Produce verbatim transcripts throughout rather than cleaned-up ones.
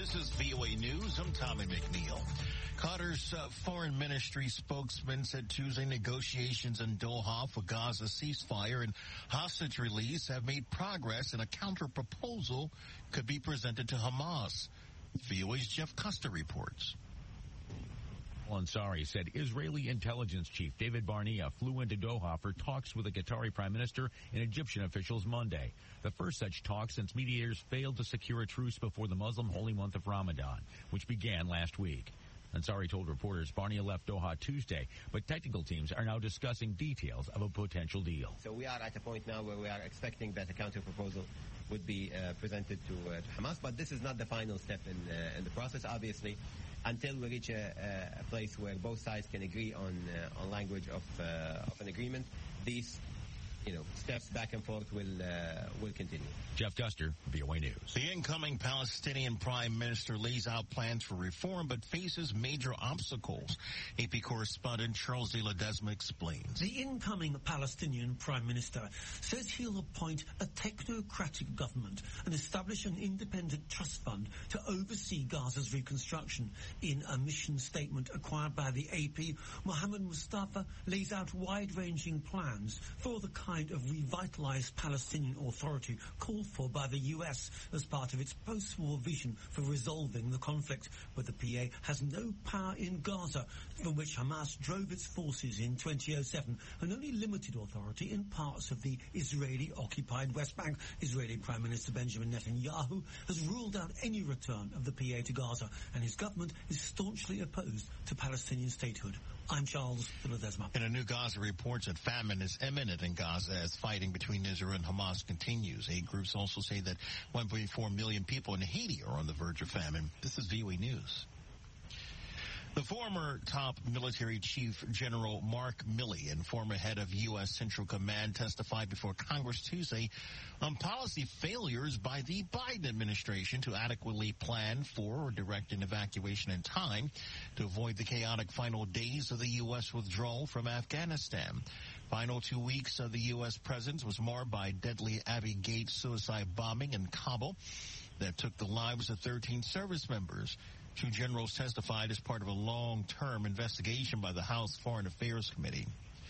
This is V O A News. I'm Tommy McNeil. Qatar's uh, foreign ministry spokesman said Tuesday negotiations in Doha for Gaza ceasefire and hostage release have made progress, and a counter-proposal could be presented to Hamas. V O A's Jeff Custer reports. Ansari said Israeli intelligence chief David Barnea flew into Doha for talks with the Qatari prime minister and Egyptian officials Monday. The first such talk since mediators failed to secure a truce before the Muslim holy month of Ramadan, which began last week. Ansari told reporters Barnea left Doha Tuesday, but technical teams are now discussing details of a potential deal. So we are at a point now where we are expecting that a counter-proposal would be uh, presented to, uh, to Hamas, but this is not the final step in, uh, in the process, obviously. Until we reach a, a place where both sides can agree on uh, on language of uh, of an agreement, these you know steps back and forth will uh, will continue. Jeff Custer, V O A News. The incoming Palestinian Prime Minister lays out plans for reform, but faces major obstacles. A P correspondent Charles de Ledesma explains. The incoming Palestinian Prime Minister says he'll appoint a technocratic government and establish an independent trust fund to oversee Gaza's reconstruction. In a mission statement acquired by the A P, Mohammed Mustafa lays out wide-ranging plans for the kind of revitalized Palestinian authority called for by the U S as part of its post-war vision for resolving the conflict. But the P A has no power in Gaza, from which Hamas drove its forces in two thousand seven, and only limited authority in parts of the Israeli-occupied West Bank. Israeli Prime Minister Benjamin Netanyahu has ruled out any return of the P A to Gaza, and his government is staunchly opposed to Palestinian statehood. I'm Charles de Ledesma. In a new Gaza reports that famine is imminent in Gaza as fighting between Israel and Hamas continues. Aid groups also say that one point four million people in Haiti are on the verge of famine. This is V O A News. The former top military chief General Mark Milley and former head of U S Central Command testified before Congress Tuesday on policy failures by the Biden administration to adequately plan for or direct an evacuation in time to avoid the chaotic final days of the U S withdrawal from Afghanistan. Final two weeks of the U S presence was marred by deadly Abbey Gate suicide bombing in Kabul that took the lives of thirteen service members. Two generals testified as part of a long-term investigation by the House Foreign Affairs Committee.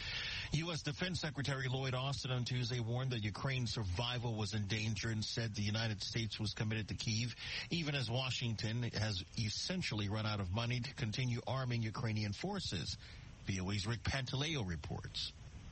U S Defense Secretary Lloyd Austin on Tuesday warned that Ukraine's survival was in danger and said the United States was committed to Kyiv, even as Washington has essentially run out of money to continue arming Ukrainian forces. V O A's Rick Pantaleo reports.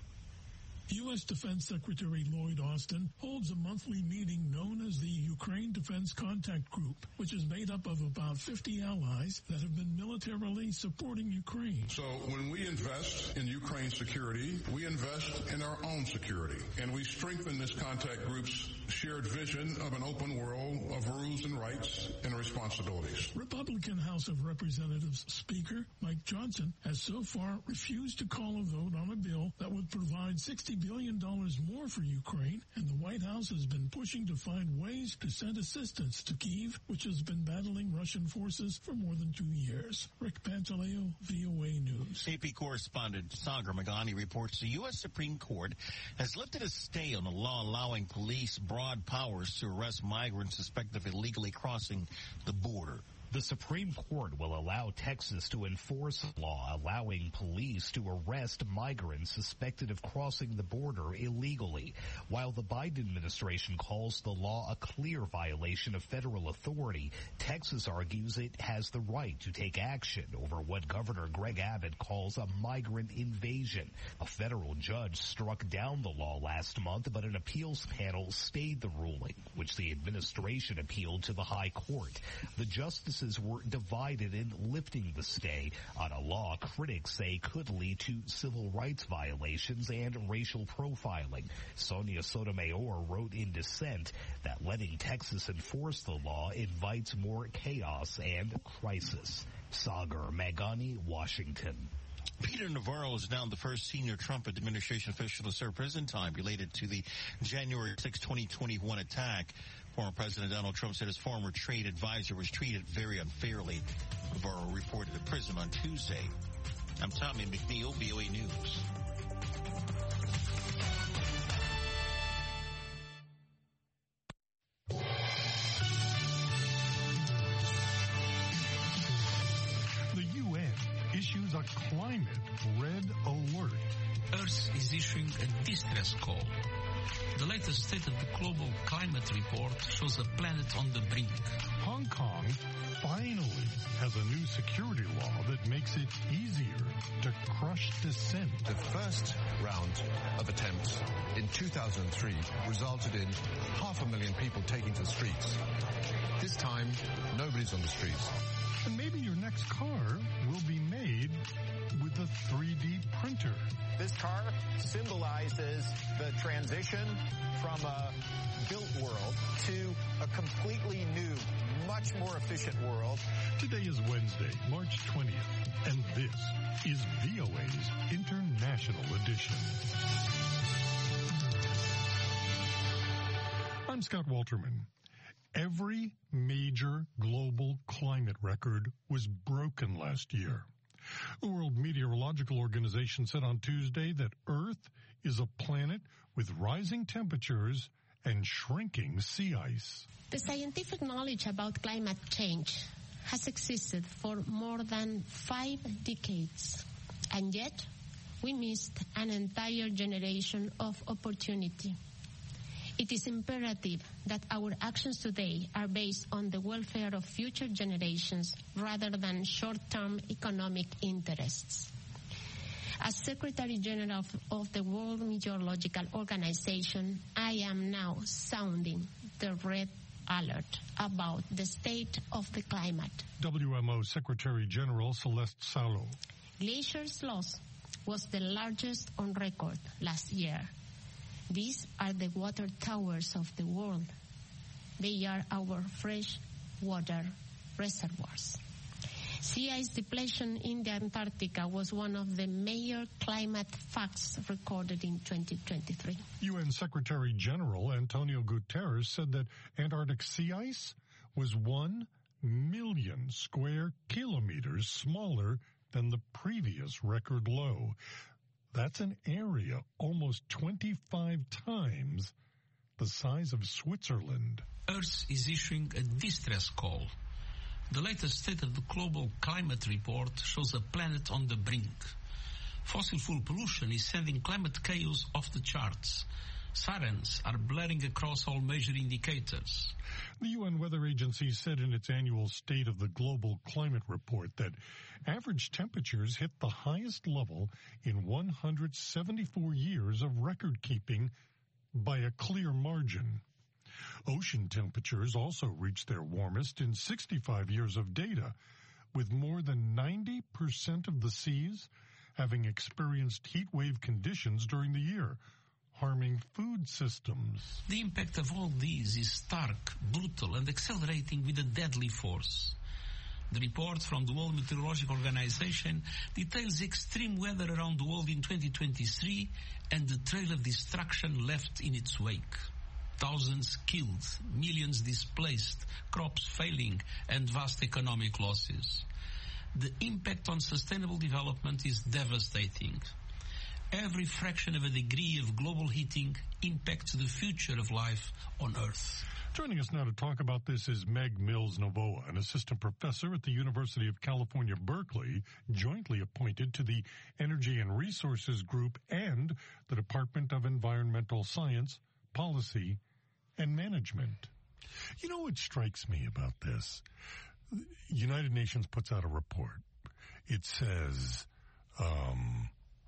U S Defense Secretary Lloyd Austin holds a monthly meeting known as the Ukraine Defense Contact Group, which is made up of about fifty allies that have been militarily supporting Ukraine. So when we invest in Ukraine's security, we invest in our own security, and we strengthen this contact group's shared vision of an open world of rules and rights and responsibilities. Republican House of Representatives Speaker Mike Johnson has so far refused to call a vote on a bill that would provide sixty billion dollars more for Ukraine, and the White House has been pushing to find ways to send assistance to Kyiv, which has been battling Russian forces for more than two years. Rick Pantaleo, V O A News. A P correspondent Sagar Magani reports the U S Supreme Court has lifted a stay on a law allowing police broad powers to arrest migrants suspected of illegally crossing the border. The Supreme Court will allow Texas to enforce a law allowing police to arrest migrants suspected of crossing the border illegally. While the Biden administration calls the law a clear violation of federal authority, Texas argues it has the right to take action over what Governor Greg Abbott calls a migrant invasion. A federal judge struck down the law last month, but an appeals panel stayed the ruling, which the administration appealed to the high court. The justices were divided in lifting the stay on a law critics say could lead to civil rights violations and racial profiling. Sonia Sotomayor wrote in dissent that letting Texas enforce the law invites more chaos and crisis. Sagar Magani, Washington. Peter Navarro is now the first senior Trump administration official to serve prison time related to the January sixth, twenty twenty-one attack. Former President Donald Trump said his former trade advisor was treated very unfairly. Navarro reported to prison on Tuesday. I'm Tommy McNeil, V O A News. is a climate red alert. Earth is issuing a distress call. The latest State of the Global Climate Report shows a planet on the brink. Hong Kong finally has a new security law that makes it easier to crush dissent. The first round of attempts in two thousand three resulted in half a million people taking to the streets. This time, nobody's on the streets. And maybe your next car will be made with a three D printer. This car symbolizes the transition from a built world to a completely new, much more efficient world. Today is Wednesday, March twentieth, and this is V O A's International Edition. I'm Scott Walterman. Every major global climate record was broken last year. The World Meteorological Organization said on Tuesday that Earth is a planet with rising temperatures and shrinking sea ice. The scientific knowledge about climate change has existed for more than five decades, and yet we missed an entire generation of opportunity. It is imperative that our actions today are based on the welfare of future generations rather than short-term economic interests. As Secretary General of, of the World Meteorological Organization, I am now sounding the red alert about the state of the climate. W M O Secretary General Celeste Salo. Glaciers loss was the largest on record last year. These are the water towers of the world. They are our fresh water reservoirs. Sea ice depletion in the Antarctica was one of the major climate facts recorded in twenty twenty-three. U N Secretary General Antonio Guterres said that Antarctic sea ice was one million square kilometers smaller than the previous record low. That's an area almost twenty-five times the size of Switzerland. Earth is issuing a distress call. The latest State of the Global Climate Report shows a planet on the brink. Fossil fuel pollution is sending climate chaos off the charts. Sirens are blaring across all major indicators. The U N Weather Agency said in its annual State of the Global Climate Report that average temperatures hit the highest level in one hundred seventy-four years of record-keeping by a clear margin. Ocean temperatures also reached their warmest in sixty-five years of data, with more than ninety percent of the seas having experienced heat wave conditions during the year, harming food systems. The impact of all these is stark, brutal, and accelerating with a deadly force. The report from the World Meteorological Organization details extreme weather around the world in twenty twenty-three and the trail of destruction left in its wake. Thousands killed, millions displaced, crops failing, and vast economic losses. The impact on sustainable development is devastating. Every fraction of a degree of global heating impacts the future of life on Earth. Joining us now to talk about this is Meg Mills-Novoa, an assistant professor at the University of California, Berkeley, jointly appointed to the Energy and Resources Group and the Department of Environmental Science, Policy, and Management. You know what strikes me about this? United Nations puts out a report. It says, um,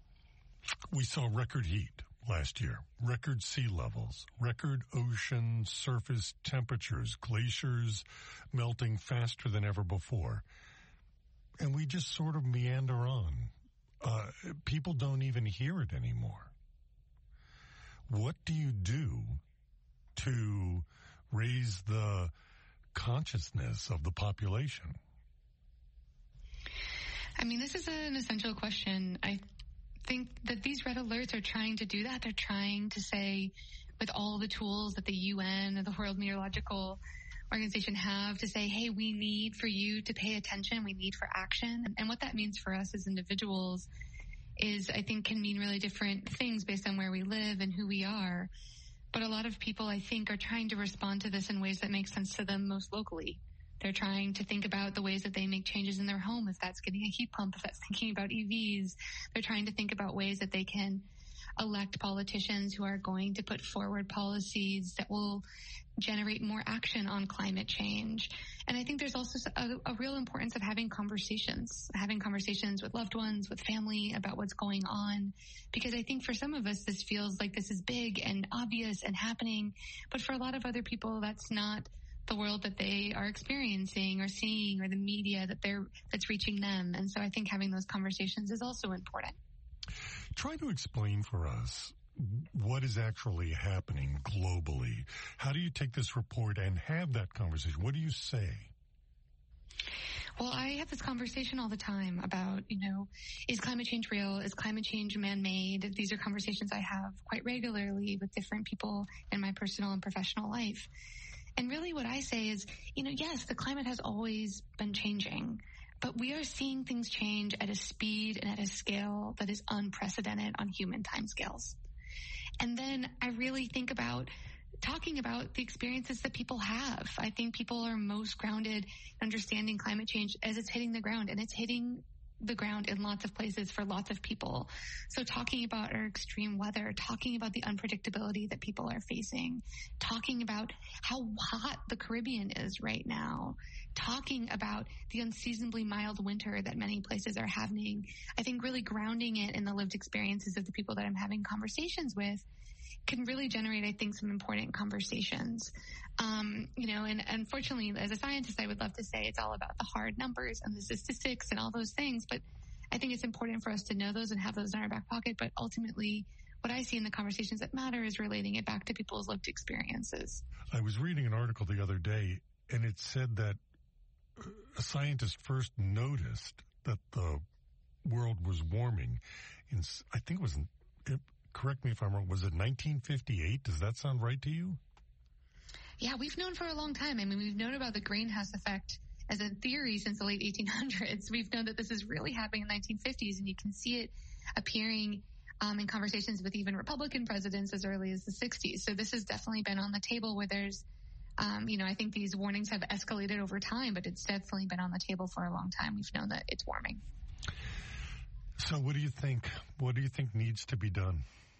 we saw record heat last year, record sea levels, record ocean surface temperatures, glaciers melting faster than ever before. And we just sort of meander on. Uh, people don't even hear it anymore. What do you do to raise the consciousness of the population? I mean, this is an essential question. I think that these red alerts are trying to do that. They're trying to say, with all the tools that the U N or the World Meteorological Organization have, to say, hey, we need for you to pay attention. We need for action. And what that means for us as individuals is, I think, can mean really different things based on where we live and who we are. But a lot of people, I think, are trying to respond to this in ways that make sense to them most locally. They're trying to think about the ways that they make changes in their home, if that's getting a heat pump, if that's thinking about E Vs. They're trying to think about ways that they can elect politicians who are going to put forward policies that will generate more action on climate change. And I think there's also a, a real importance of having conversations, having conversations with loved ones, with family about what's going on. Because I think for some of us, this feels like this is big and obvious and happening. But for a lot of other people, that's not the world that they are experiencing or seeing, or the media that they're that's reaching them. And so I think having those conversations is also important. Try to explain for us what is actually happening globally. How do you take this report and have that conversation? What do you say? Well, I have this conversation all the time about, you know, is climate change real? Is climate change man-made? These are conversations I have quite regularly with different people in my personal and professional life. And really what I say is, you know, yes, the climate has always been changing, but we are seeing things change at a speed and at a scale that is unprecedented on human timescales. And then I really think about talking about the experiences that people have. I think people are most grounded in understanding climate change as it's hitting the ground, and it's hitting the ground in lots of places for lots of people. So talking about our extreme weather, talking about the unpredictability that people are facing, talking about how hot the Caribbean is right now, talking about the unseasonably mild winter that many places are having. I think really grounding it in the lived experiences of the people that I'm having conversations with can really generate, I think, some important conversations. Um, you know, and unfortunately, as a scientist, I would love to say it's all about the hard numbers and the statistics and all those things, but I think it's important for us to know those and have those in our back pocket. But ultimately, what I see in the conversations that matter is relating it back to people's lived experiences. I was reading an article the other day, and it said that a scientist first noticed that the world was warming in, I think it was, in, correct me if I'm wrong, was it nineteen fifty-eight? Does that sound right to you? Yeah, we've known for a long time. I mean, we've known about the greenhouse effect as a theory since the late eighteen hundreds. We've known that this is really happening in the nineteen fifties, and you can see it appearing um, in conversations with even Republican presidents as early as the sixties. So this has definitely been on the table where there's, um, you know, I think these warnings have escalated over time, but it's definitely been on the table for a long time. We've known that it's warming. So what do you think? What do you think needs to be done?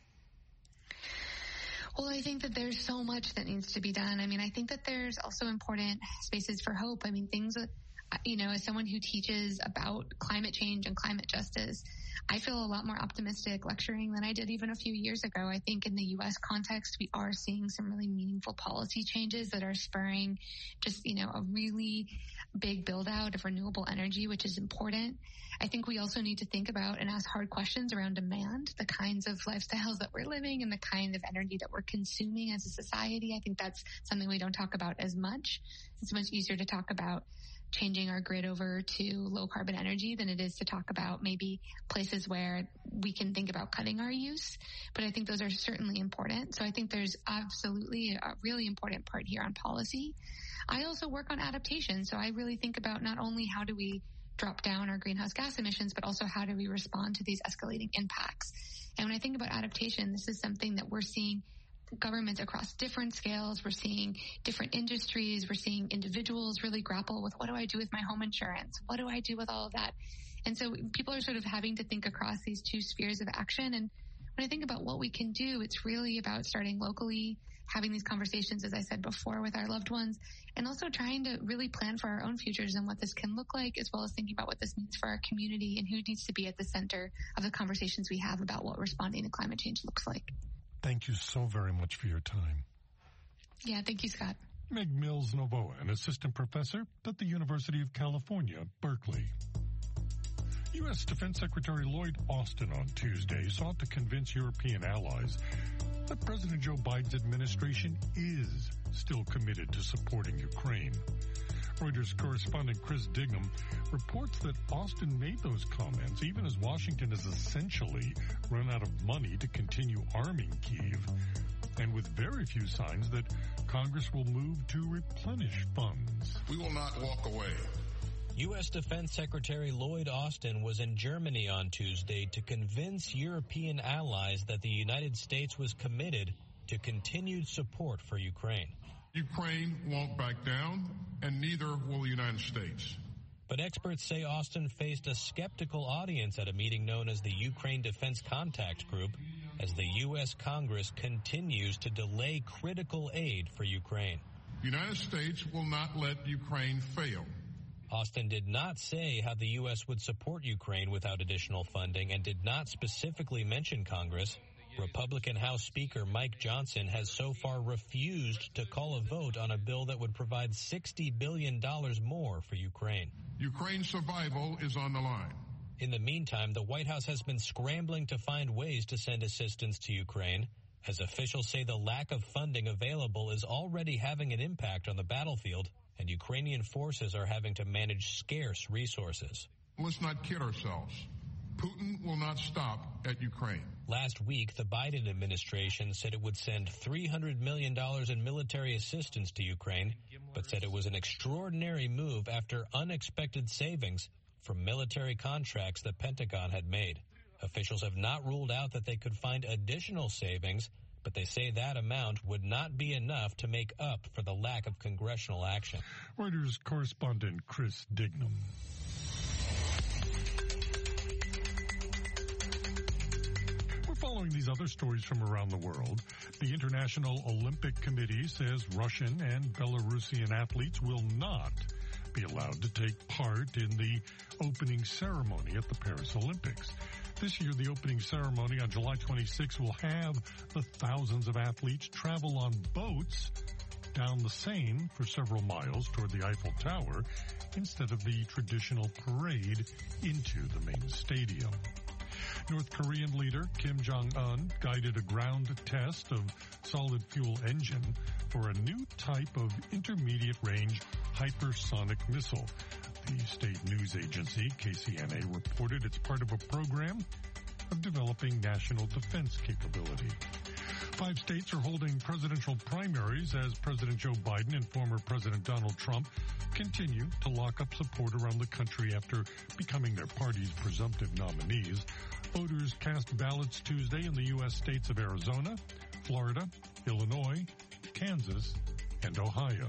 Well, I think that there's so much that needs to be done. I mean, I think that there's also important spaces for hope. I mean, things that, you know, as someone who teaches about climate change and climate justice, I feel a lot more optimistic lecturing than I did even a few years ago. I think in the U S context, we are seeing some really meaningful policy changes that are spurring just, you know, a really big build out of renewable energy, which is important. I think we also need to think about and ask hard questions around demand, the kinds of lifestyles that we're living and the kind of energy that we're consuming as a society. I think that's something we don't talk about as much. It's much easier to talk about changing our grid over to low carbon energy than it is to talk about maybe places where we can think about cutting our use. But I think those are certainly important. So I think there's absolutely a really important part here on policy. I also work on adaptation. So I really think about not only how do we drop down our greenhouse gas emissions, but also how do we respond to these escalating impacts. And when I think about adaptation, this is something that we're seeing governments across different scales. We're seeing different industries. We're seeing individuals really grapple with, what do I do with my home insurance? What do I do with all of that? And so people are sort of having to think across these two spheres of action. And when I think about what we can do, it's really about starting locally, having these conversations, as I said before, with our loved ones, and also trying to really plan for our own futures and what this can look like, as well as thinking about what this means for our community and who needs to be at the center of the conversations we have about what responding to climate change looks like. Thank you so very much for your time. Yeah, thank you, Scott. Meg Mills-Novoa, an assistant professor at the University of California, Berkeley. U S Defense Secretary Lloyd Austin on Tuesday sought to convince European allies that President Joe Biden's administration is still committed to supporting Ukraine. Reuters correspondent Chris Dignam reports that Austin made those comments even as Washington has essentially run out of money to continue arming Kyiv, and with very few signs that Congress will move to replenish funds. We will not walk away. U S Defense Secretary Lloyd Austin was in Germany on Tuesday to convince European allies that the United States was committed to continued support for Ukraine. Ukraine won't back down, and neither will the United States. But experts say Austin faced a skeptical audience at a meeting known as the Ukraine Defense Contact Group as the U S Congress continues to delay critical aid for Ukraine. The United States will not let Ukraine fail. Austin did not say how the U S would support Ukraine without additional funding and did not specifically mention Congress. Republican House Speaker Mike Johnson has so far refused to call a vote on a bill that would provide sixty billion dollars more for Ukraine. Ukraine's survival is on the line. In the meantime, the White House has been scrambling to find ways to send assistance to Ukraine, as officials say the lack of funding available is already having an impact on the battlefield, and Ukrainian forces are having to manage scarce resources. Let's not kid ourselves. Putin will not stop at Ukraine. Last week, the Biden administration said it would send three hundred million dollars in military assistance to Ukraine, but said it was an extraordinary move after unexpected savings from military contracts the Pentagon had made. Officials have not ruled out that they could find additional savings, but they say that amount would not be enough to make up for the lack of congressional action. Reuters correspondent Chris Dignam. Following these other stories from around the world, the International Olympic Committee says Russian and Belarusian athletes will not be allowed to take part in the opening ceremony at the Paris Olympics. This year, the opening ceremony on July twenty-sixth will have the thousands of athletes travel on boats down the Seine for several miles toward the Eiffel Tower instead of the traditional parade into the main stadium. North Korean leader Kim Jong-un guided a ground test of solid fuel engine for a new type of intermediate-range hypersonic missile. The state news agency K C N A reported it's part of a program of developing national defense capability. Five states are holding presidential primaries as President Joe Biden and former President Donald Trump continue to lock up support around the country after becoming their party's presumptive nominees. Voters cast ballots Tuesday in the U S states of Arizona, Florida, Illinois, Kansas, and Ohio.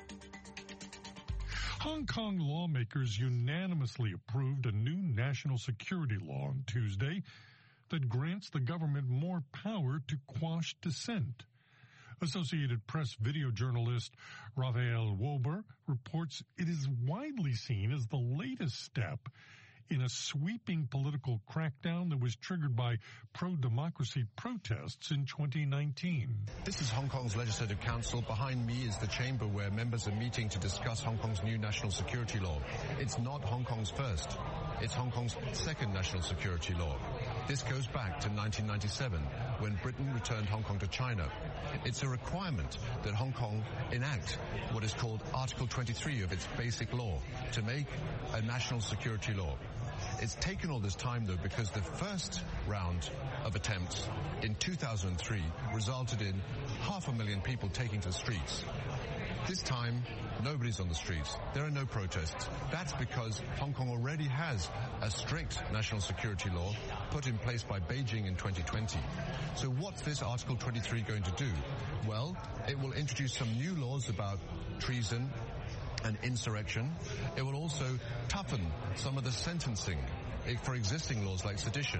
Hong Kong lawmakers unanimously approved a new national security law on Tuesday that grants the government more power to quash dissent. Associated Press video journalist Raphael Wober reports it is widely seen as the latest step in a sweeping political crackdown that was triggered by pro-democracy protests in twenty nineteen. This is Hong Kong's Legislative Council. Behind me is the chamber where members are meeting to discuss Hong Kong's new national security law. It's not Hong Kong's first. It's Hong Kong's second national security law. This goes back to nineteen ninety-seven, when Britain returned Hong Kong to China. It's a requirement that Hong Kong enact what is called Article twenty-three of its basic law to make a national security law. It's taken all this time, though, because the first round of attempts in two thousand three resulted in half a million people taking to the streets. This time, nobody's on the streets. There are no protests. That's because Hong Kong already has a strict national security law put in place by Beijing in twenty twenty. So what's this Article twenty-three going to do? Well, it will introduce some new laws about treason and insurrection. It will also toughen some of the sentencing for existing laws like sedition.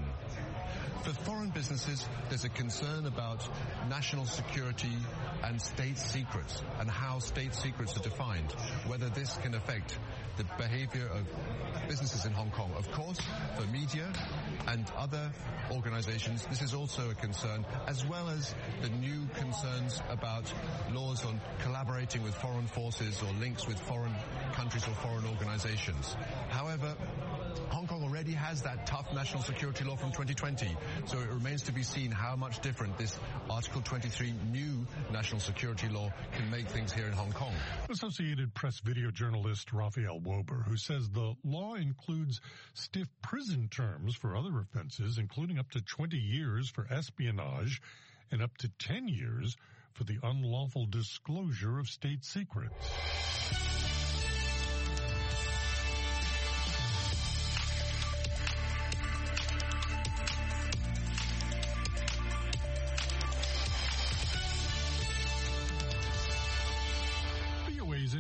For foreign businesses, there's a concern about national security and state secrets and how state secrets are defined, whether this can affect the behavior of businesses in Hong Kong. Of course, for media and other organizations, this is also a concern, as well as the new concerns about laws on collaborating with foreign forces or links with foreign countries or foreign organizations. However, Hong Kong already has that tough national security law from twenty twenty, so it remains to be seen how much different this Article twenty-three new national security law can make things here in Hong Kong. Associated Press video journalist Raphael Wober, who says the law includes stiff prison terms for other offenses, including up to twenty years for espionage and up to ten years for the unlawful disclosure of state secrets.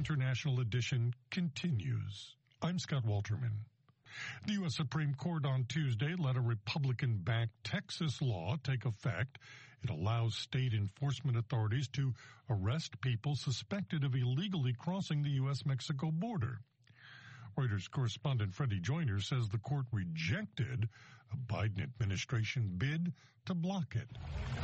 International Edition continues. I'm Scott Walterman. The U S Supreme Court on Tuesday let a Republican-backed Texas law take effect. It allows state enforcement authorities to arrest people suspected of illegally crossing the U S Mexico border. Reuters correspondent Freddie Joyner says the court rejected a Biden administration bid to block it.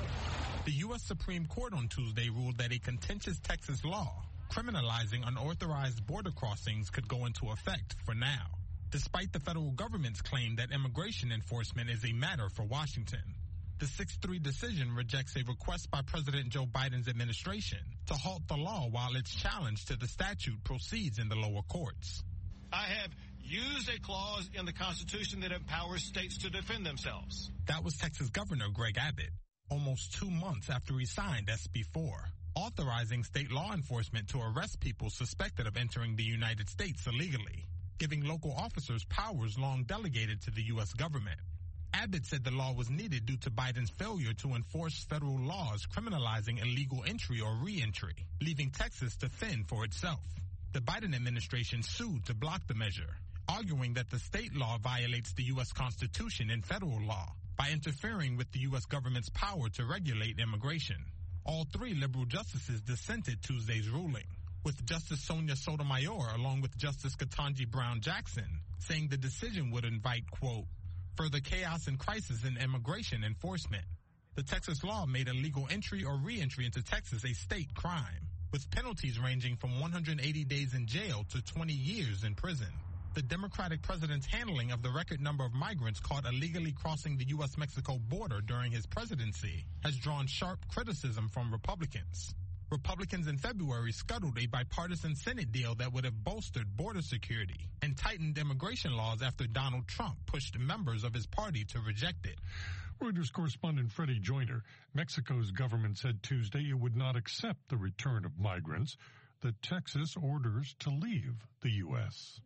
The U S Supreme Court on Tuesday ruled that a contentious Texas law criminalizing unauthorized border crossings could go into effect for now, despite the federal government's claim that immigration enforcement is a matter for Washington. The six three decision rejects a request by President Joe Biden's administration to halt the law while its challenge to the statute proceeds in the lower courts. I have used a clause in the Constitution that empowers states to defend themselves. That was Texas Governor Greg Abbott, almost two months after he signed S B four, authorizing state law enforcement to arrest people suspected of entering the United States illegally, giving local officers powers long delegated to the U S government. Abbott said the law was needed due to Biden's failure to enforce federal laws criminalizing illegal entry or re-entry, leaving Texas to fend for itself. The Biden administration sued to block the measure, arguing that the state law violates the U S Constitution and federal law by interfering with the U S government's power to regulate immigration. All three liberal justices dissented Tuesday's ruling, with Justice Sonia Sotomayor along with Justice Ketanji Brown Jackson saying the decision would invite, quote, further chaos and crisis in immigration enforcement. The Texas law made illegal entry or re-entry into Texas a state crime, with penalties ranging from one hundred eighty days in jail to twenty years in prison. The Democratic president's handling of the record number of migrants caught illegally crossing the U S Mexico border during his presidency has drawn sharp criticism from Republicans. Republicans in February scuttled a bipartisan Senate deal that would have bolstered border security and tightened immigration laws after Donald Trump pushed members of his party to reject it. Reuters correspondent Freddie Joyner. Mexico's government said Tuesday it would not accept the return of migrants that Texas orders to leave the U S.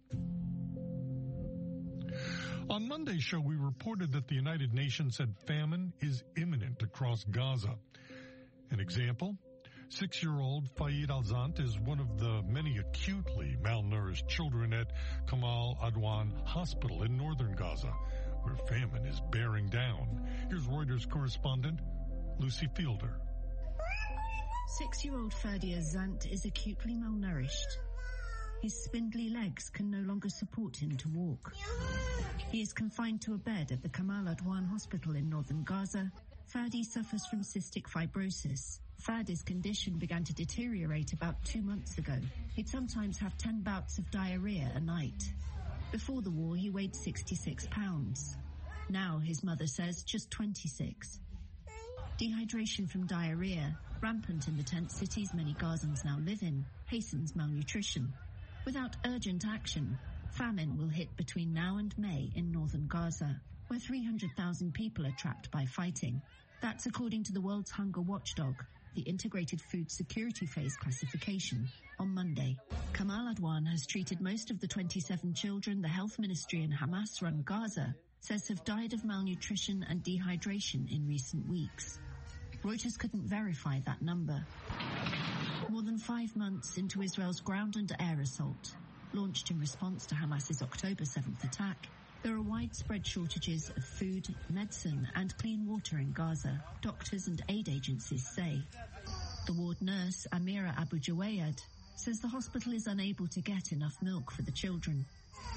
On Monday's show, we reported that the United Nations said famine is imminent across Gaza. An example? Six-year-old Faid Al-Zant is one of the many acutely malnourished children at Kamal Adwan Hospital in northern Gaza, where famine is bearing down. Here's Reuters correspondent Lucy Fielder. Six-year-old Fadi Al-Zant is acutely malnourished. His spindly legs can no longer support him to walk. He is confined to a bed at the Kamal Adwan Hospital in northern Gaza. Fadi suffers from cystic fibrosis. Fadi's condition began to deteriorate about two months ago. He'd sometimes have ten bouts of diarrhea a night. Before the war, he weighed sixty-six pounds. Now, his mother says, just twenty-six. Dehydration from diarrhea, rampant in the tent cities many Gazans now live in, hastens malnutrition. Without urgent action, famine will hit between now and May in northern Gaza, where three hundred thousand people are trapped by fighting. That's according to the world's hunger watchdog, the Integrated Food Security Phase classification, on Monday. Kamal Adwan has treated most of the twenty-seven children the health ministry in Hamas-run Gaza says have died of malnutrition and dehydration in recent weeks. Reuters couldn't verify that number. More than five months into Israel's ground and air assault, launched in response to Hamas's October seventh attack, there are widespread shortages of food, medicine, and clean water in Gaza, doctors and aid agencies say. The ward nurse, Amira Abu Jawayad, says the hospital is unable to get enough milk for the children.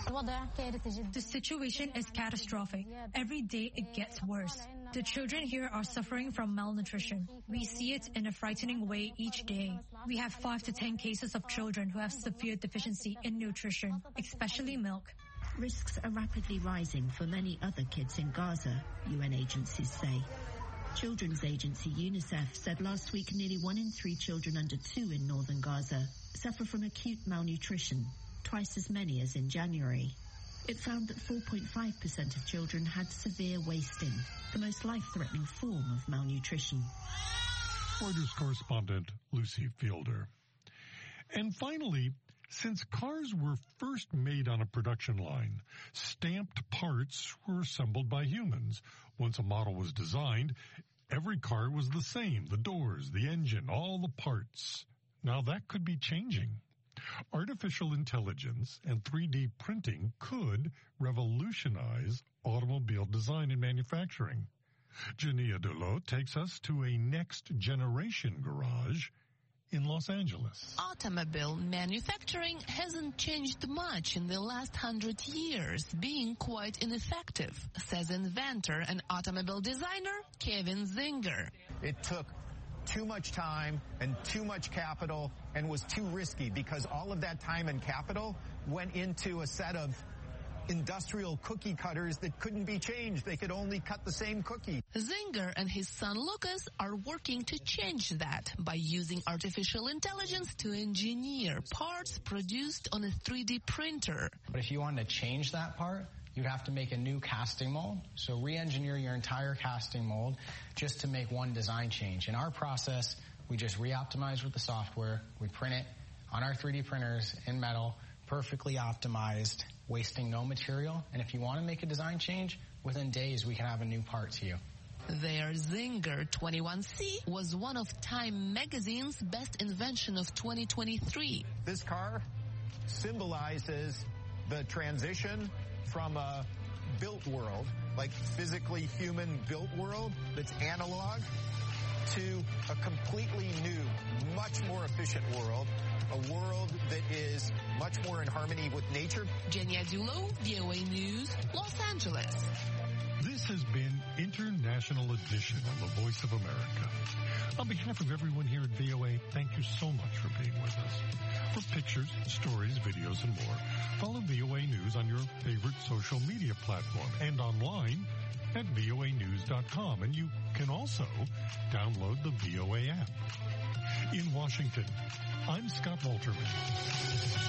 The situation is catastrophic. Every day it gets worse. The children here are suffering from malnutrition. We see it in a frightening way each day. We have five to ten cases of children who have severe deficiency in nutrition, especially milk. Risks are rapidly rising for many other kids in Gaza, U N agencies say. Children's agency UNICEF said last week nearly one in three children under two in northern Gaza suffer from acute malnutrition, twice as many as in January. It found that four point five percent of children had severe wasting, the most life-threatening form of malnutrition. Reuters correspondent Lucy Fielder. And finally, since cars were first made on a production line, stamped parts were assembled by humans. Once a model was designed, every car was the same, the doors, the engine, all the parts. Now that could be changing. Artificial intelligence and three D printing could revolutionize automobile design and manufacturing. Jania Dulot takes us to a next-generation garage in Los Angeles. Automobile manufacturing hasn't changed much in the last hundred years, being quite ineffective, says inventor and automobile designer Kevin Zinger. It took too much time and too much capital and was too risky because all of that time and capital went into a set of industrial cookie cutters that couldn't be changed. They could only cut the same cookie. Zinger and his son Lucas are working to change that by using artificial intelligence to engineer parts produced on a three D printer. But if you wanted to change that part, you'd have to make a new casting mold. So re-engineer your entire casting mold just to make one design change. In our process, we just re-optimize with the software. We print it on our three D printers in metal, perfectly optimized, wasting no material. And if you want to make a design change, within days we can have a new part to you. Their Zinger twenty-one C was one of Time magazine's best invention of twenty twenty-three. This car symbolizes the transition from a built world, like physically human built world that's analog, to a completely new, much more efficient world, a world that is much more in harmony with nature. Jania Dulot, V O A News, Los Angeles. This has been International Edition on the Voice of America. On behalf of everyone here at V O A, thank you so much for being with us. For pictures, stories, videos, and more, follow V O A News on your favorite social media platform and online at V O A news dot com. And you can also download the V O A app. In Washington, I'm Scott Walterman.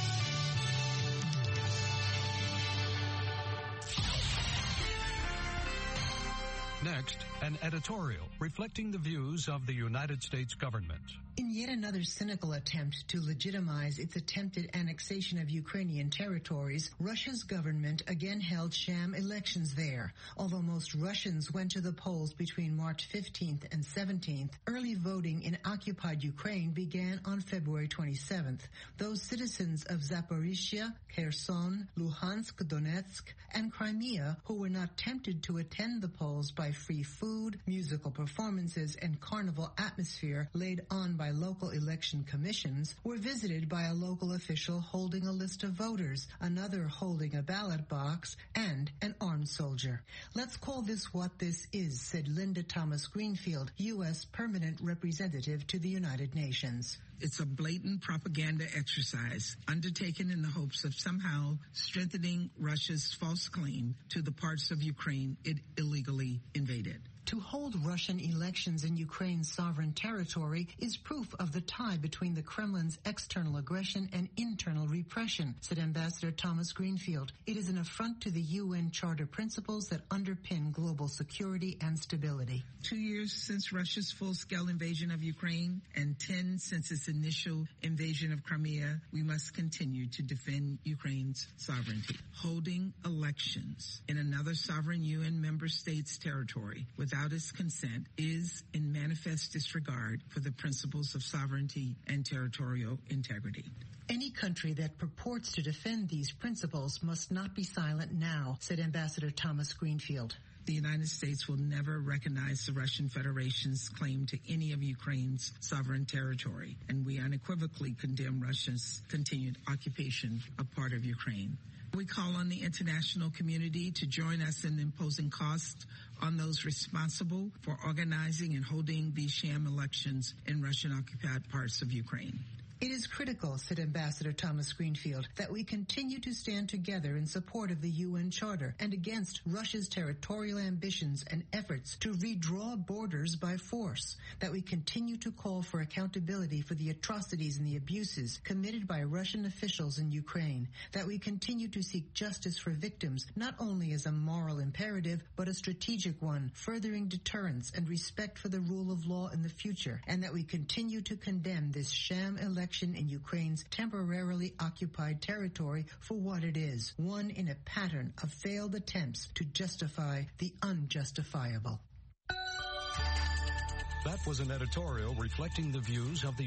Next, an editorial reflecting the views of the United States government. In yet another cynical attempt to legitimize its attempted annexation of Ukrainian territories, Russia's government again held sham elections there. Although most Russians went to the polls between March fifteenth and seventeenth, early voting in occupied Ukraine began on February twenty-seventh. Those citizens of Zaporizhia, Kherson, Luhansk, Donetsk, and Crimea who were not tempted to attend the polls by free food, musical performances, and carnival atmosphere laid on by local election commissions were visited by a local official holding a list of voters, another holding a ballot box, and an armed soldier. Let's call this what this is, said Linda Thomas Greenfield, U S Permanent Representative to the United Nations. It's a blatant propaganda exercise undertaken in the hopes of somehow strengthening Russia's false claim to the parts of Ukraine it illegally invaded. To hold Russian elections in Ukraine's sovereign territory is proof of the tie between the Kremlin's external aggression and internal repression, said Ambassador Thomas Greenfield. It is an affront to the U N Charter principles that underpin global security and stability. Two years since Russia's full-scale invasion of Ukraine and ten since its initial invasion of Crimea, we must continue to defend Ukraine's sovereignty. Holding elections in another sovereign U N member state's territory without without its consent is in manifest disregard for the principles of sovereignty and territorial integrity. Any country that purports to defend these principles must not be silent now, said Ambassador Thomas Greenfield. The United States will never recognize the Russian Federation's claim to any of Ukraine's sovereign territory, and we unequivocally condemn Russia's continued occupation of part of Ukraine. We call on the international community to join us in imposing costs on those responsible for organizing and holding these sham elections in Russian-occupied parts of Ukraine. It is critical, said Ambassador Thomas Greenfield, that we continue to stand together in support of the U N Charter and against Russia's territorial ambitions and efforts to redraw borders by force, that we continue to call for accountability for the atrocities and the abuses committed by Russian officials in Ukraine, that we continue to seek justice for victims not only as a moral imperative but a strategic one, furthering deterrence and respect for the rule of law in the future, and that we continue to condemn this sham election in Ukraine's temporarily occupied territory for what it is, one in a pattern of failed attempts to justify the unjustifiable. That was an editorial reflecting the views of the